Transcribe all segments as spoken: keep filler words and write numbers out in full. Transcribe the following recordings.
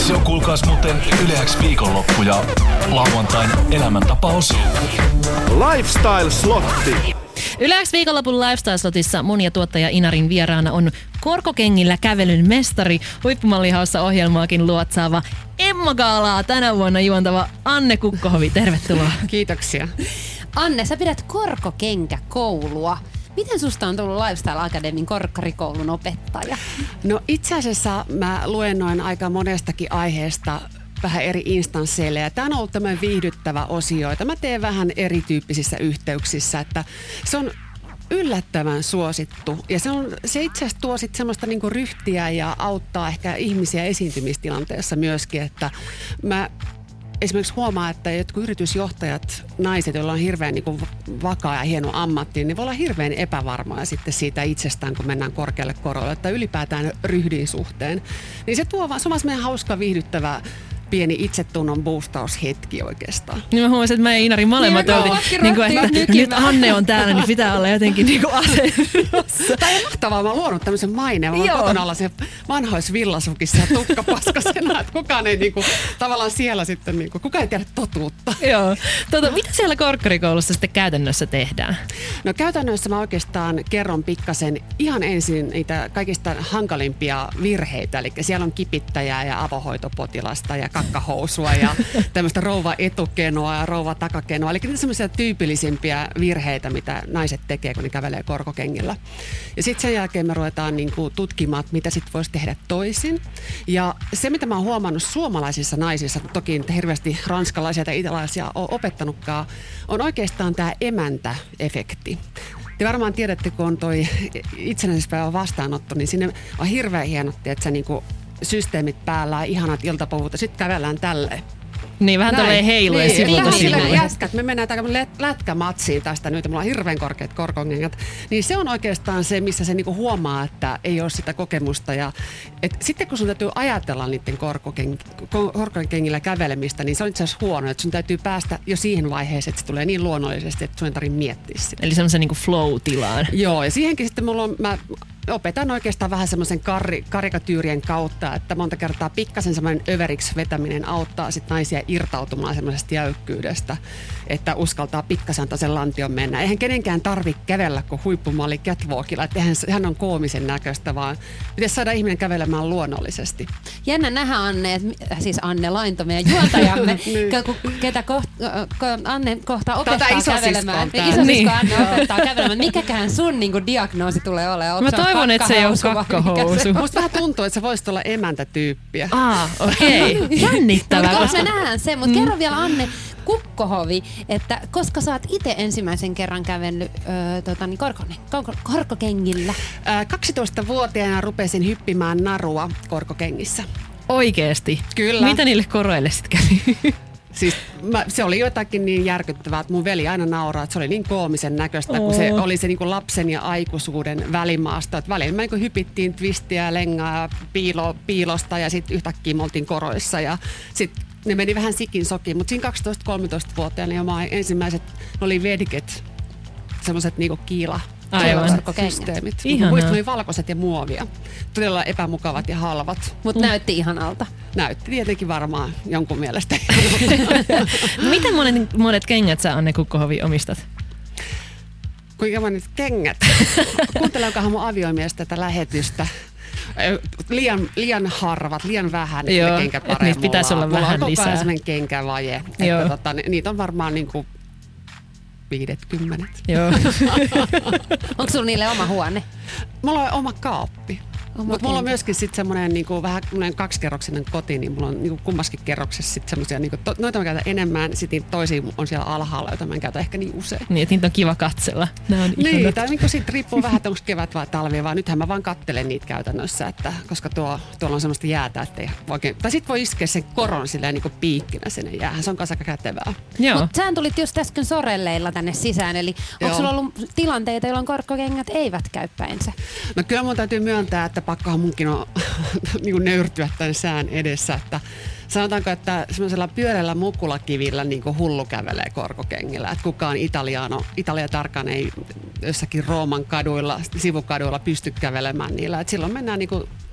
Se on kuulkaas muuten Yle X viikonloppu ja lauantain elämäntapaus. Lifestyle-slotti. Yle X viikonlopun Lifestyle-slotissa mun ja tuottaja Inarin vieraana on korkokengillä kävelyn mestari, huippumallihaussa ohjelmaakin luotsaava Emma Gaalaa tänä vuonna juontava Anne Kukkohovi. Tervetuloa. Kiitoksia. Anne, sä pidät korkokenkäkoulua. Miten susta on tullut Lifestyle Academyn korkkarikoulun opettaja? No itse asiassa mä luennoin aika monestakin aiheesta vähän eri instansseille. Ja tämä on ollut tämmöinen viihdyttävä osio, jota mä teen vähän erityyppisissä yhteyksissä. Että se on yllättävän suosittu. Ja se, on, se itse asiassa tuo sit semmoista niinku ryhtiä ja auttaa ehkä ihmisiä esiintymistilanteessa myöskin. Että mä esimerkiksi huomaa, että jotkut yritysjohtajat, naiset, joilla on hirveän niin kuin vakaa ja hieno ammatti, niin voi olla hirveän epävarmaa sitten siitä itsestään, kun mennään korkealle korolle, että ylipäätään ryhdin suhteen. Niin se tuo vaan, se on vaan semmoinen hauska, viihdyttävä pieni itsetunnon boostaushetki oikeastaan. Niin mä huomasin, että mä ja Inari molemmat niin, oltiin, niin kuin, että nyt Anne on täällä, niin pitää olla jotenkin niin kuin asennossa. Tämä on mahtavaa, mä oon luonut tämmöisen maineen. Mä oon kotona olla se vanhoissa villasukissa ja tukkapaskasena, että kukaan ei niin kuin, tavallaan siellä sitten, niin kuin, kukaan ei tiedä totuutta. Joo. Tota, mitä siellä korkkarikoulussa sitten käytännössä tehdään? No käytännössä mä oikeastaan kerron pikkasen ihan ensin niitä kaikista hankalimpia virheitä, eli siellä on kipittäjää ja avohoitopotilasta ja kakkahousua ja tämmöistä rouva etukenoa ja rouva takakenoa. Eli niitä semmoisia tyypillisimpiä virheitä, mitä naiset tekee, kun ne kävelee korkokengillä. Ja sitten sen jälkeen me ruvetaan niinku tutkimaan, mitä sitten voisi tehdä toisin. Ja se, mitä mä oon huomannut suomalaisissa naisissa, toki hirveästi ranskalaisia tai italaisia ole opettanutkaan, on oikeastaan tämä emäntäefekti. Te varmaan tiedätte, kun on toi itsenäisyyspäivän vastaanotto, niin sinne on hirveän hienot, että se niinku systeemit päällä, ihanat iltapovut ja sitten kävellään tälleen. Niin, vähän tolleen heiluen niin, sivulta sivulle. Jäskät, me mennään tämmöinen lätkämatsiin tästä nyt, mulla on hirveän korkeat korkokengät. Niin se on oikeastaan se, missä se niinku huomaa, että ei ole sitä kokemusta. Ja, et sitten kun sun täytyy ajatella niiden korkokengillä kävelemistä, niin se on itse asiassa huono. Että sun täytyy päästä jo siihen vaiheeseen, että se tulee niin luonnollisesti, että sun ei tarvitse miettiä sitä. Eli semmoisen niinku flow-tilaan. Joo, ja siihenkin sitten mulla on, mä opetan oikeastaan vähän semmoisen kar- karikatyyrien kautta, että monta kertaa pikkasen semmoinen överiksi vetäminen auttaa sit naisia irtautumaan semmoisesta jäykkyydestä, että uskaltaa pikkasen tasen lantion mennä. Eihän kenenkään tarvitse kävellä kuin huippumalli catwalkilla, että eihän hän on koomisen näköistä, vaan pitäisi saada ihminen kävelemään luonnollisesti. Jännä nähdä Anne, että, siis Anne Lainto, meidän juontajamme, niin. ketä koht, Anne kohta opettaa kävelemään. Isosisko niin. Anne opettaa kävelemään. Mikäkään sun niin kuin, diagnoosi tulee olemaan? Mä toivon, että se ei ole kakkahousu. Musta vähän tuntuu, että se voisi olla emäntätyyppiä. Ah, okei. Okay. Jännittävää. Mutta me nähdään se, mutta mm. kerro vielä Anne Kukkohovi, että koska sä oot itse ensimmäisen kerran kävellyt öö, tota, niin korko- korko- korkokengillä? Ää, kaksitoistavuotiaana rupesin hyppimään narua korkokengissä. Oikeesti? Kyllä. Mitä niille koroille sitten kävi? Siis mä, se oli jotakin niin järkyttävää, että mun veli aina nauraa, että se oli niin koomisen näköistä, kun se oli se niin kuin lapsen ja aikuisuuden välimaasta. Että välillä me niin kuin hypittiin twistiä ja lengaa piilo, piilosta ja sitten yhtäkkiä me oltiin koroissa ja sitten ne meni vähän sikin sokiin. Mutta siinä kaksitoista-kolmetoista-vuotiaana jo mä ensimmäiset, ne oli vediket, semmoiset niinku kiila. Aivan. Systeemit. Muistin oli valkoiset ja muovia. Todella epämukavat ja halvat. Mutta mm. näytti ihanalta. Näytti tietenkin varmaan jonkun mielestä. Miten monet, monet kengät sä, Anne Kukkohovi, omistat? Kuinka monet kengät? Kuunteleekohan mun aviomies tätä lähetystä? Liian, liian harvat, liian vähän, että kenkäpareja niitä pitäisi olla vähän lisää. Mulla on koko ajan sellainen kenkävaje. Että tota, niitä on varmaan niinku viidet, kymmenet. Joo. Onko sulla niille oma huone? Mulla on oma kaappi. Mutta mulla on myöskin sitten semmoinen niinku, vähän kaksikerroksinen koti, niin mulla on niinku, kummaskin kerroksessa sitten semmoisia, niinku, to, noita mä käytän enemmän, sitten toisia on siellä alhaalla, joita mä en käytä ehkä niin usein. Niin, että niitä on kiva katsella. Nämä on niin, tai niinku sitten riippuu vähän, että onko kevät vai talvi, vaan nythän mä vaan katselen niitä käytännössä, että, koska tuo, tuolla on semmoista jäätä, ettei oikein, tai sitten voi iskeä sen koron silleen niinku piikkinä sinne jäähän, se on kanssa aika kätevää. Mutta sähän tulit just äsken sorelleilla tänne sisään, eli onko sulla ollut tilanteita, jolloin korkkokengät eivät käy päinsä? No kyllä mun täytyy myöntää, että pakkohan munkin on niin kuin nöyrtyä tämän sään edessä, että sanotaanko, että semmoisella pyörällä mukulakivillä niin kuin hullu kävelee korkokengillä, että kukaan italiano, Italia tarkkaan ei jossakin Rooman kaduilla, sivukaduilla pysty kävelemään niillä, että silloin mennään niin kuin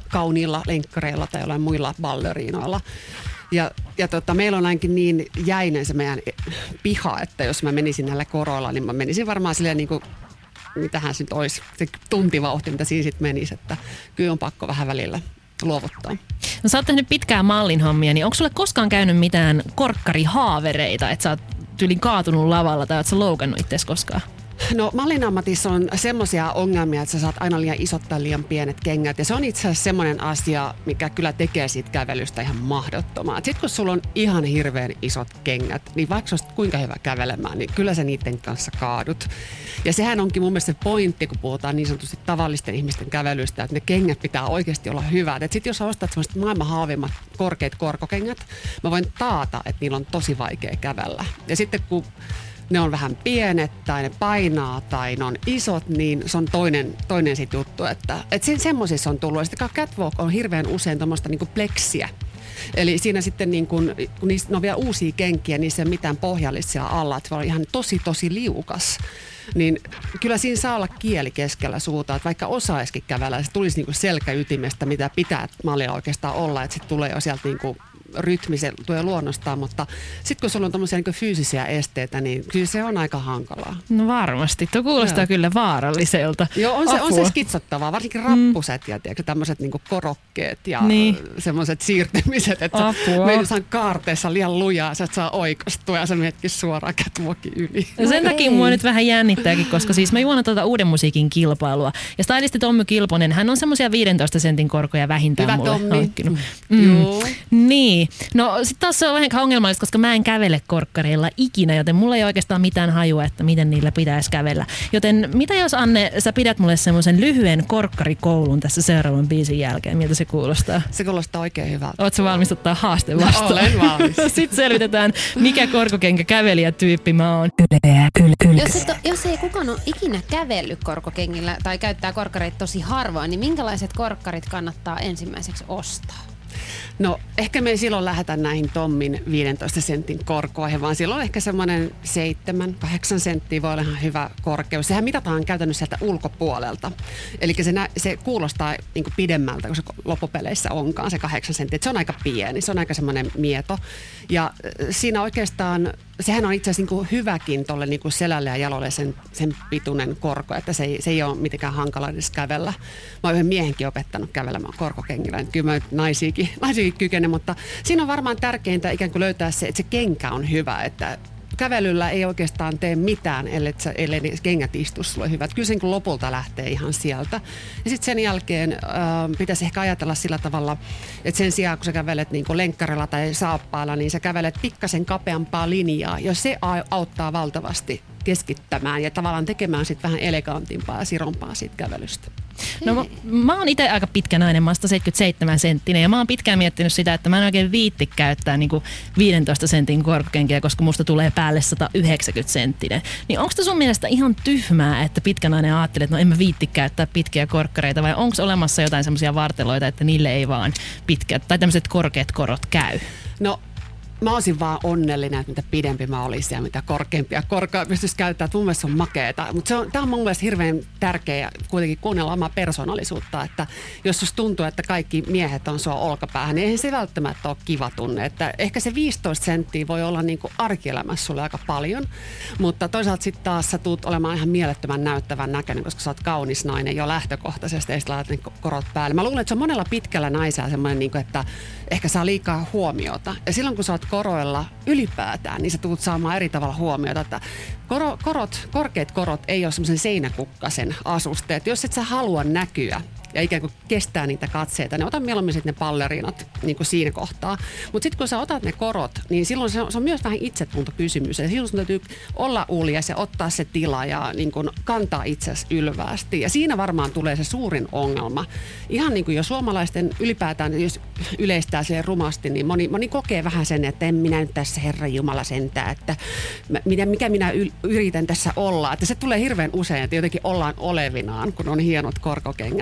kauniilla lenkkareilla tai jollain muilla balleriinoilla. Ja, ja tota, meillä on ainakin niin jäinen se meidän piha, että jos mä menisin näillä koroilla, niin mä menisin varmaan silleen niin kuin, mitähän se nyt olisi, se tuntivauhti, mitä siinä sitten menisi, että kyllä on pakko vähän välillä luovuttaa. No sä oot tehnyt pitkään mallin hommia, niin onko sulle koskaan käynyt mitään korkkarihaavereita, että sä oot tyylin kaatunut lavalla tai oot sä loukannut itseäsi koskaan? No mallin ammatissa on semmoisia ongelmia, että sä saat aina liian isot tai liian pienet kengät. Ja se on itse asiassa semmoinen asia, mikä kyllä tekee siitä kävelystä ihan mahdottomaa. Sitten kun sulla on ihan hirveän isot kengät, niin vaikka olisit kuinka hyvä kävelemään, niin kyllä sä niiden kanssa kaadut. Ja sehän onkin mun mielestä se pointti, kun puhutaan niin sanotusti tavallisten ihmisten kävelystä, että ne kengät pitää oikeasti olla hyvät. Että sitten jos sä ostat semmoiset maailman halvimmat korkeat korkokengät, mä voin taata, että niillä on tosi vaikea kävellä. Ja sitten kun ne on vähän pienet tai ne painaa tai ne on isot, niin se on toinen, toinen sit juttu. Että, että semmoisissa on tullut. Ja sitten catwalk on hirveän usein tuommoista niinku pleksiä. Eli siinä sitten, niin kun, kun niissä, ne on vielä uusia kenkiä, niissä ei ole mitään pohjallista siellä alla. Että se on ihan tosi, tosi liukas. Niin kyllä siinä saa olla kieli keskellä suuta, että vaikka osaisikin kävellä, se tulisi niinku selkäytimestä, mitä pitää mallilla oikeastaan olla, että sitten tulee jo sieltä niinku rytmi, se tulee luonnostaan, mutta sitten kun sulla on tommosia niin fyysisiä esteitä, niin kyllä se on aika hankalaa. No varmasti. Tuo kuulostaa Joo. kyllä vaaralliselta. Joo, on se, on se skitsottavaa. Varsinkin rappuset mm. ja tämmöiset niin korokkeet ja niin. semmoiset siirtymiset, että meidän kaarteessa liian lujaa, sä et saa oikastua ja sä menetkin suoraan catwalkin yli. No sen takia mua nyt vähän jännittääkin, koska siis mä juonan tuota uuden musiikin kilpailua. Ja stylisti Tommy Kilponen, hän on semmoisia viidentoista sentin korkoja vähintään Hyvä mulle Tommi. hankkinut. Mm. Joo. Niin. No sit taas se on vähän ongelmallista, koska mä en kävele korkkareilla ikinä, joten mulla ei oikeastaan mitään hajua, että miten niillä pitäisi kävellä. Joten mitä jos, Anne, sä pidät mulle semmoisen lyhyen korkkarikoulun tässä seuraavan biisin jälkeen? Miltä se kuulostaa? Se kuulostaa oikein hyvältä. Ootko valmis ottaa haasteen vastaan? No, olen valmis. Sitten selvitetään, mikä korkokenkä kävelijätyyppi mä oon. Jos, et, jos ei kukaan ole ikinä kävellyt korkokengillä tai käyttää korkkareita tosi harvoin, niin minkälaiset korkkarit kannattaa ensimmäiseksi ostaa? No ehkä me ei silloin lähdetä näihin Tommin viidentoista sentin korkoihin, vaan silloin ehkä semmoinen seitsemän kahdeksan senttiä voi olla ihan hyvä korkeus. Sehän mitataan käytännössä sieltä ulkopuolelta. Eli se, nä- se kuulostaa niin kuin pidemmältä, kun se loppupeleissä onkaan se kahdeksan senttiä. Se on aika pieni, se on aika semmoinen mieto. Ja siinä oikeastaan, sehän on itse asiassa niin kuin hyväkin tuolle niin kuin selälle ja jalolle sen, sen pituinen korko, että se ei, se ei ole mitenkään hankala edes kävellä. Mä oon yhden miehenkin opettanut kävelemään korkokengillä. Kyllä mä naisiakin, naisiakin kykene, mutta siinä on varmaan tärkeintä ikään kuin löytää se, että se kenkä on hyvä, että kävelyllä ei oikeastaan tee mitään, ellei, ellei ne kengät istu sulle hyvät. Kyllä sen kun lopulta lähtee ihan sieltä. Ja sitten sen jälkeen äh, pitäisi ehkä ajatella sillä tavalla, että sen sijaan kun sä kävelet niin kuin lenkkarilla tai saappailla, niin sä kävelet pikkasen kapeampaa linjaa, ja se auttaa valtavasti keskittämään ja tavallaan tekemään sitten vähän elegantimpaa ja sirompaa siitä kävelystä. No mä, mä oon itse aika pitkä nainen, mä oon sata seitsemänkymmentäseitsemän senttinen ja mä oon pitkään miettinyt sitä, että mä en oikein viitti käyttää niinku viidentoista sentin korkokenkiä, koska musta tulee päälle sata yhdeksänkymmentä senttinen. Niin onko sun mielestä ihan tyhmää, että pitkä nainen ajattelee, että no en mä viitti käyttää pitkiä korkkareita, vai onko olemassa jotain semmoisia varteloita, että niille ei vaan pitkät tai tämmöiset korkeat korot käy? No mä olisin vaan onnellinen, että mitä pidempi mä olisin ja mitä korkeampia korkoja pystyisi käyttämään. Mun mielestä se on makeeta. Mutta tämä on mun mielestä hirveän tärkeä kuitenkin kuunnella omaa persoonallisuutta. Että jos susta tuntuu, että kaikki miehet on sua olkapäähän, niin eihän se välttämättä ole kiva tunne. Että ehkä se viisitoista senttiä voi olla niinku arkielämässä sulle aika paljon. Mutta toisaalta sitten taas sä tuut olemaan ihan mielettömän näyttävän näköinen, koska sä oot kaunis nainen jo lähtökohtaisesti. Ei sä laitat ne korot päälle. Mä luulen, että se on monella pitkällä naisella semmoinen, niinku, että ehkä saa liikaa huomiota. Ja silloin kun sä oot koroilla ylipäätään, niin sä tulet saamaan eri tavalla huomiota, että koro, korot, korkeat korot ei ole semmoisen seinäkukkasen asusteet. Jos et sä halua näkyä ja ikään kuin kestää niitä katseita, niin ota mieluummin sitten ne ballerinat niin kuin siinä kohtaa. Mutta sitten kun sä otat ne korot, niin silloin se on, se on myös vähän itsetuntokysymys. Ja silloin sun täytyy olla uljas ja ottaa se tila ja niin kuin kantaa itsesi ylväästi. Ja siinä varmaan tulee se suurin ongelma. Ihan niin kuin jo suomalaisten ylipäätään, jos yleistää siihen rumasti, niin moni, moni kokee vähän sen, että en minä nyt tässä Herran Jumala sentää, että mikä, mikä minä yritän tässä olla. Että se tulee hirveän usein, että jotenkin ollaan olevinaan, kun on hienot korkokengät.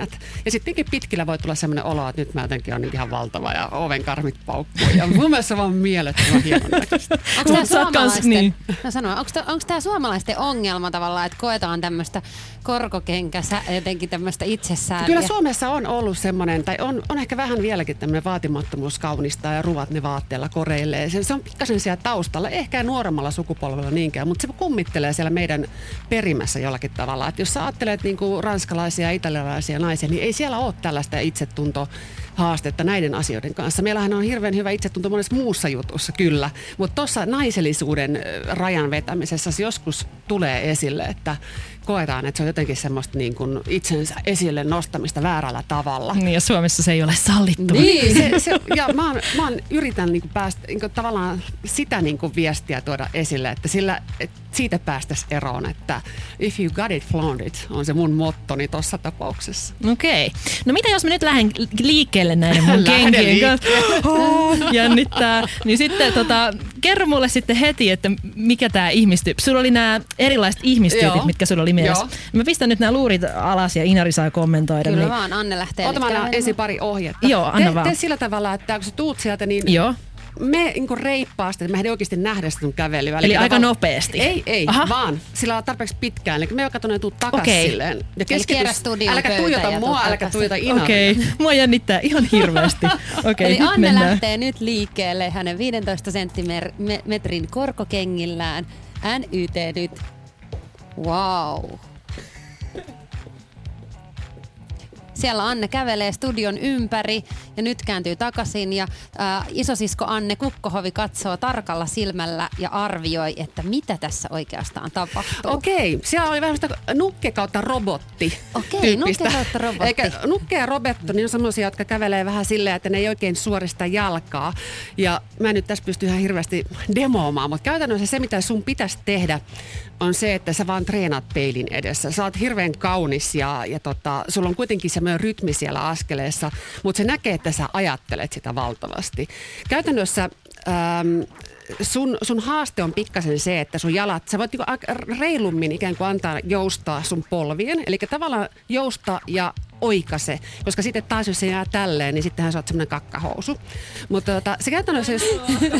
Ja sittenkin pitkillä voi tulla sellainen olo, että nyt mä jotenkin on ihan valtava ja ovenkarmit paukkuu. Ja mun mielestä se on vaan mielettömän hienon näköistä. Onko tämä suomalaisten, niin. no tämä suomalaisten ongelma tavallaan, että koetaan tämmöistä korkokenkässä jotenkin tämmöistä itsesääliä? Kyllä Suomessa on ollut semmoinen, tai on, on ehkä vähän vieläkin tämmöinen vaatimattomuus kaunistaa ja ruvat ne vaatteella koreilleen. Se, se on pikkasen siellä taustalla, ehkä nuoremmalla sukupolvella niinkään, mutta se kummittelee siellä meidän perimässä jollakin tavalla. Että jos sä ajattelet niinku ranskalaisia ja italialaisia naisia, niin ei siellä ole tällaista itsetuntohaastetta näiden asioiden kanssa. Meillähän on hirveän hyvä itsetunto monessa muussa jutussa, kyllä. Mutta tuossa naisellisuuden rajan vetämisessä joskus tulee esille, että koetaan, että se on jotenkin semmoista niin kuin itsensä esille nostamista väärällä tavalla. Niin, ja Suomessa se ei ole sallittu. Niin, se, se, ja mä, oon, mä oon, yritän niin kuin päästä, niin kuin tavallaan sitä niin kuin viestiä tuoda esille, että sillä, että siitä päästäisiin eroon, että if you got it, flaunt it, on se mun mottoni tuossa tapauksessa. Okei. No mitä jos mä nyt lähden liikkeelle näiden mun kenkien kanssa? Oh, jännittää. Niin sitten tota, kerro mulle sitten heti, että mikä tää ihmistyyppi. Sulla oli nämä erilaiset ihmistyypit, Joo. mitkä sulla oli mielessä. Joo. Mä pistän nyt nämä luurit alas ja Inari saa kommentoida. Kyllä niin... vaan, Anne lähtee. Ota mä ensin pari ohjetta. Joo, anna te, vaan. Tee sillä tavalla, että kun sä tuut sieltä, niin Joo. me niin reippaasti, että me ei oikeasti nähdä sitä sun kävelyä. Eli, Eli aika tavalla... nopeasti? Ei, ei, Aha. vaan sillä on tarpeeksi pitkään. Eli me joka tuonne tuu takas okay. silleen. Ja keskitys, äläkä tuijota mua, äläkä tuijota Inaria. Okei, okay. Mua jännittää ihan hirveästi. Okay, Eli Anne mennään. lähtee nyt liikkeelle hänen viidentoista senttimetrin korkokengillään. N Y T nyt. Wow. Siellä Anne kävelee studion ympäri ja nyt kääntyy takaisin ja ä, isosisko Anne Kukkohovi katsoo tarkalla silmällä ja arvioi, että mitä tässä oikeastaan tapahtuu. Okei, siellä oli vähän sitä nukke kautta robotti. Okei, nukke kautta robotti. Eikä nukke ja robotti, niin on semmoisia, jotka kävelee vähän silleen, että ne ei oikein suorista jalkaa. Ja mä en nyt tässä pysty ihan hirveästi demoamaan, mutta käytännössä se, mitä sun pitäisi tehdä, on se, että sä vaan treenaat peilin edessä. Sä oot hirveän kaunis ja, ja tota, sulla on kuitenkin semmoinen rytmi siellä askeleessa, mutta se näkee, että sä ajattelet sitä valtavasti. Käytännössä ähm, sun, sun haaste on pikkasen se, että sun jalat, sä voit niinku reilummin ikään kuin antaa joustaa sun polvien, eli tavallaan jousta ja oikase, koska sitten taas jos se jää tälleen, niin sittenhän sä oot semmoinen kakkahousu. Mutta tota, se käytännössä, jos,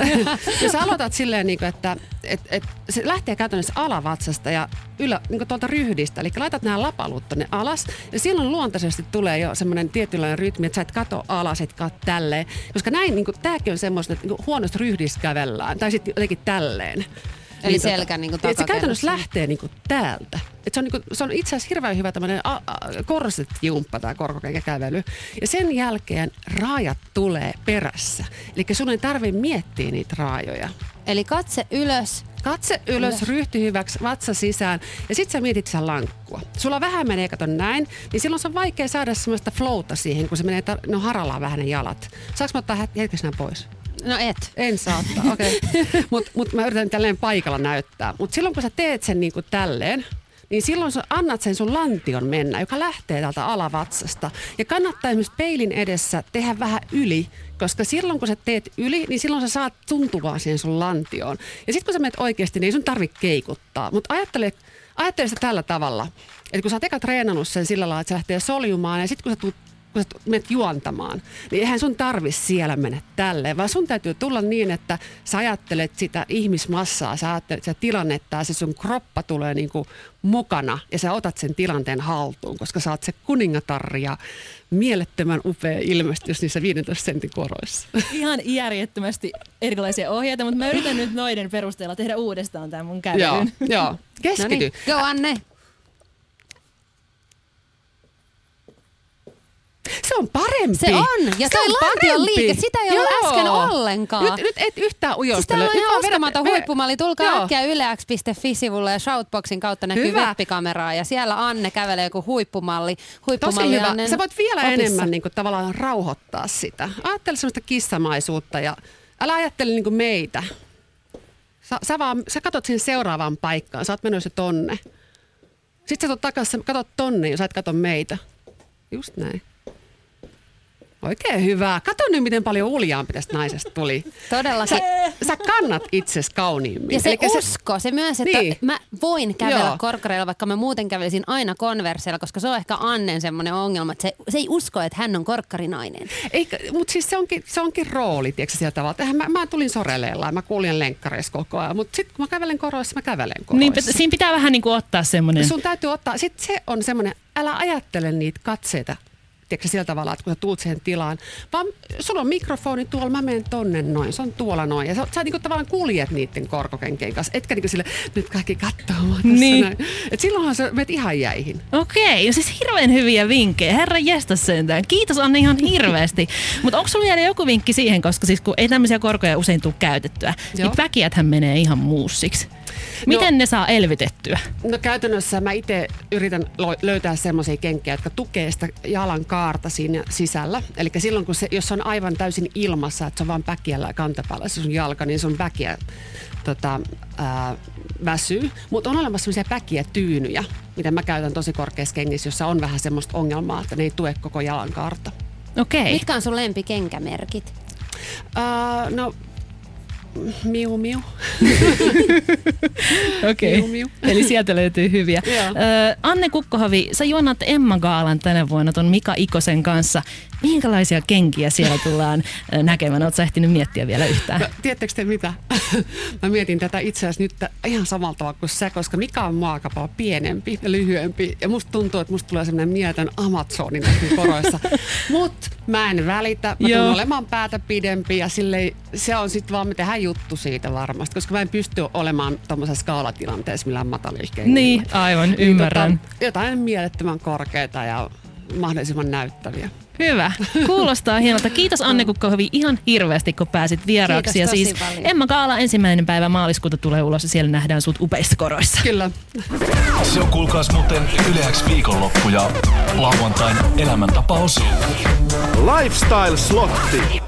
jos aloitat silleen, niin kuin, että et, et, se lähtee käytännössä alavatsasta ja ylä, niin kuin tuolta ryhdistä, eli laitat nämä lapalut tonne alas, ja silloin luontaisesti tulee jo semmoinen tietynlainen rytmi, että sä et kato alas, et kato tälleen, koska näin, niin kuin, tääkin on semmoista, että niin huonosti ryhdissä kävellään, tai sitten jotenkin tälleen. Eli niin selkä tota, niin kuin takakerrossa. Se käytännössä lähtee niin kuin täältä. Et se, on niin kuin, se on itse asiassa hirveän hyvä tämmöinen korsetjumppa tämä korkokenkäkävely. Ja sen jälkeen raajat tulee perässä. Eli sun ei tarvitse miettiä niitä raajoja. Eli katse ylös. Katse ylös, ylös. Ryhty hyväksi, vatsa sisään ja sit sä mietit sen lankkua. Sulla vähän menee, kato näin, niin silloin se on vaikea saada semmoista flowta siihen, kun se menee, tar- no harallaan vähän ne jalat. Saanko mä ottaa hetkessä nämä pois? No et. En saattaa, okei. Okay. Mutta mut mä yritän tälleen paikalla näyttää. Mutta silloin kun sä teet sen niin kuin tälleen, niin silloin sä annat sen sun lantion mennä, joka lähtee täältä alavatsasta. Ja kannattaa esimerkiksi peilin edessä tehdä vähän yli, koska silloin kun sä teet yli, niin silloin sä saat tuntuvaa siihen sun lantioon. Ja sitten kun sä menet oikeasti, niin ei sun tarvitse keikuttaa. Mutta ajattele, ajattele sitä tällä tavalla, että kun sä oot eka treenannut sen sillä lailla, että se lähtee soljumaan ja sitten kun sä tulet kun sä menet juontamaan, niin eihän sun tarvitse siellä mennä tälleen, vaan sun täytyy tulla niin, että sä ajattelet sitä ihmismassaa, sä ajattelet sitä tilannetta ja se sun kroppa tulee niin kuin mukana ja sä otat sen tilanteen haltuun, koska sä oot se kuningatarri ja mielettömän upea ilmestys niissä viidentoista sentin koroissa. Ihan järjettömästi erilaisia ohjeita, mutta mä yritän nyt noiden perusteella tehdä uudestaan tämän mun kävelyn. Joo, joo. Keskity. Noniin. Joo, Anne. Se on parempi. Se on. Ja se, se on lantion liike. Sitä ei ollut äsken ollenkaan. Nyt, nyt et yhtään ujostele. Siis täällä on ihan uskomaton huippumalli. Tulkaa äkkiä ylex piste fi-sivulle ja Shoutboxin kautta näkyy webbikameraa. Ja siellä Anne kävelee joku huippumalli. huippumalli Tosi hyvä. Annen Sä voit vielä opissa. enemmän niin kuin, tavallaan rauhoittaa sitä. Ajattele semmoista kissamaisuutta ja älä ajattele niin kuin meitä. Sä, sä, vaan, sä katot sen seuraavaan paikkaan. Sä oot menossa tonne. Sitten sä tuot takaisin, katot tonne ja sä et kato meitä. Just näin. Oikein hyvä. Kato nyt, miten paljon uljaampi tästä naisesta tuli. Todellakin. Sä, sä kannat itsesi kauniimmin. Ja se Elikkä usko, se myös, että niin. mä voin kävellä Joo. korkkareilla, vaikka mä muuten kävelisin aina Converseilla, koska se on ehkä Annen semmoinen ongelma, että se, se ei usko, että hän on korkkarinainen. Mutta siis se onkin, se onkin rooli, tiedätkö sieltä tavalla. Eihän mä, mä tulin soreleilla ja mä kuljen lenkkareissa koko ajan, mutta sitten kun mä kävelen koroissa, mä kävelen koroissa. Niin, siinä pitää vähän niin kuin ottaa semmoinen. Sun täytyy ottaa, sitten se on semmoinen, älä ajattele niitä katseita. Tiedätkö sillä tavalla, että kun sä tuut siihen tilaan, vaan sulla on mikrofoni tuolla, mä menen tonne noin, se on tuolla noin. Ja sä, sä niinku tavallaan kuljet niiden korkokenkien kanssa, etkä niinku sille, nyt kaikki kattoo mua tässä niin. näin. Et silloinhan sä menet ihan jäihin. Okei, ja siis hirveän hyviä vinkkejä. Herra jestas sentään. Kiitos Anne ihan hirveästi. Mutta onko sulla vielä joku vinkki siihen, koska siis kun ei tämmöisiä korkoja usein tule käytettyä, Joo. niin väkiäthän menee ihan muussiksi. Miten no, ne saa elvytettyä? No käytännössä mä itse yritän löytää semmoisia kenkiä, jotka tukee sitä jalan kaarta siinä sisällä. Eli silloin, kun se, jos on aivan täysin ilmassa, että se on vaan päkiällä ja kantapäällä se sun jalka, niin sun päkiä tota, ää, väsyy. Mutta on olemassa semmoisia päkiä tyynyjä, mitä mä käytän tosi korkeassa kengissä, jossa on vähän semmoista ongelmaa, että ne ei tue koko jalan kaarta. Okei. Mitkä on sun lempikenkämerkit? Uh, no, miu miu. Okei, okay. Eli sieltä löytyy hyviä. Ö, Anne Kukkohavi, sä juonat Emma Gaalan tänä vuonna ton Mika Ikosen kanssa. Minkälaisia kenkiä siellä tullaan näkemään? Ootko sä ehtinyt miettiä vielä yhtään? No, tiedättekö te mitä? Mä mietin tätä itse asiassa nyt ihan samalla tavalla kuin sä, koska Mika on muakapaa pienempi ja lyhyempi. Ja musta tuntuu, että musta tulee semmoinen mieletön Amazonin koroissa. Mut mä en välitä. Mä tulen olemaan päätä pidempi ja silleen, se on sitten vaan, me tehdään juttu siitä varmasti. Koska mä en pysty olemaan tommosessa skaalatilanteessa millään matalihkeillä. Niin, aivan, ymmärrän. Niin, tota, jotain mielettömän korkeita ja mahdollisimman näyttäviä. Hyvä. Kuulostaa hienolta. Kiitos Anne Kukkohavi ihan hirveästi, kun pääsit vieraaksi. Kiitos ja siis paljon. Emma Gaala ensimmäinen päivä maaliskuuta tulee ulos ja siellä nähdään sut upeissa koroissa. Kyllä. Se on kuulkaas muuten Yle X viikonloppu ja lauantain elämäntapaus. Lifestyle Slotti.